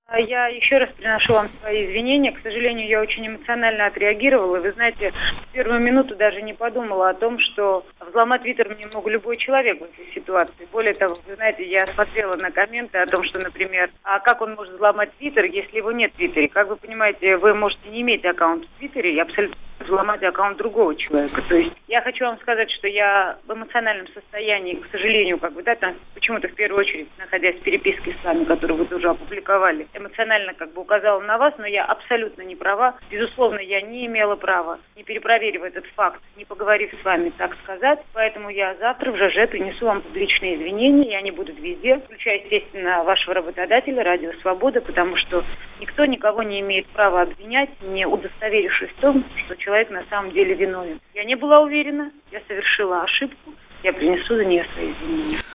Я еще раз приношу вам свои извинения. К сожалению, я очень эмоционально отреагировала. И вы знаете, в первую минуту даже не подумала о том, что взломать Твиттер мне мог любой человек в этой ситуации. Более того, вы знаете, я смотрела на комменты о том, что, например, а как он может взломать Твиттер, если его нет в Твиттере? Как вы понимаете, вы можете не иметь аккаунт в Твиттере и абсолютно взломать аккаунт другого человека. То есть я хочу вам сказать, что я в эмоциональном состоянии, к сожалению, там почему-то в первую очередь, находясь в переписке с вами, которую вы тоже опубликовали, эмоционально указала на вас, но я абсолютно не права. Безусловно, я не имела права, не перепроверив этот факт, не поговорив с вами, так сказать. Поэтому я завтра в ЖЖ принесу вам публичные извинения, и они будут везде, включая, естественно, вашего работодателя, Радио Свобода, потому что никто никого не имеет права обвинять, не удостоверившись в том, что человек на самом деле виновен. Я не была уверена, я совершила ошибку, я принесу за нее свои извинения.